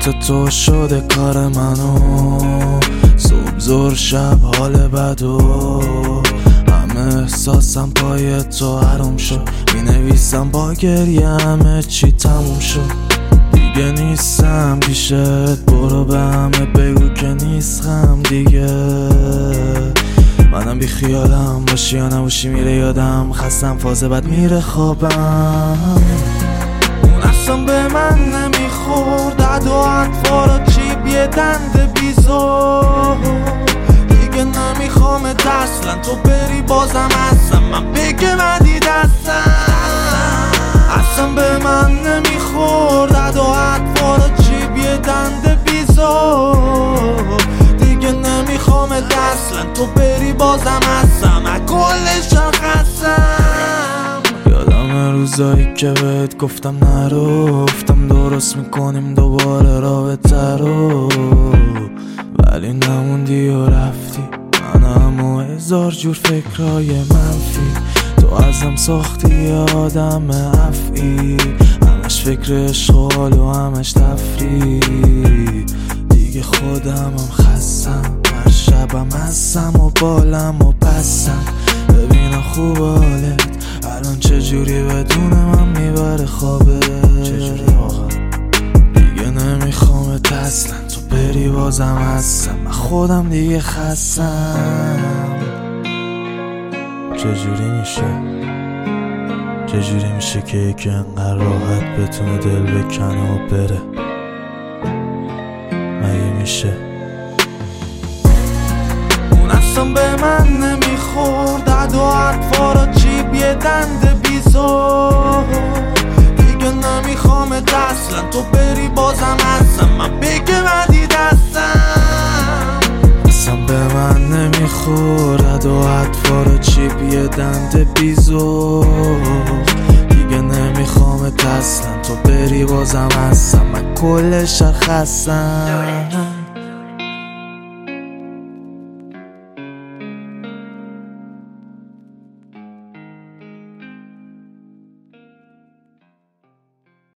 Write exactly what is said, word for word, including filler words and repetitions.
مثل تو شده کار منو، صبح زور شب حال بدو، همه احساسم پای تو حرام شد، می نویسم با گریه همه چی تموم شد. دیگه نیستم پیشت، برو به همه بگو که نیستم دیگه. منم بی خیالم، باشی یا نباشی میره یادم، خستم فازه بد میره خوابم. اون اصلا به من نمیخورد، عد و اطوارا چیب یه دند بیزار. دیگه نمیخوامت اصلا، تو بری بازم اصلا من بگه ندی دستم. اصلا به من نمیخورد، عد و اطوارا چیب یه دند بیزار. دیگه نمیخوامت اصلا، تو بری بازم اصلا من کلشم خستم. یادم روزایی که بهت گفتم نرو، گفتم درست میکنیم دوباره رابطه رو، ولی نموندی و رفتی. منم و هزار جور فکرهای منفی، تو ازم ساختی آدم افعی، همش فکر عشق و حال و همش تفریح. دیگه خودم هم خستم، هر شبم هستم و بالم و پسم. ببینم خوب حالت الان چجوری بدون من میبره خوابه، چجوری واقعا. دیگه نمیخوامت اصلا، تو بری بازم هستم من خودم دیگه خستم. چجوری میشه چجوری میشه که یکی انقدر راحت بتونه دل بکنه و بره؟ مگه میشه؟ اون اصلا به من نمیخورد، عد و اطوارا چیب یه دند بیزار. دیگه نمیخوامت اصلا، تو بری بازم اصلا من بگه ندی دستم. اصلا به من نمیخورد، عد و اطوارا چیب یه دند بیزار. دیگه نمیخوامت اصلا، تو بری بازم اصلا من کلش خستم.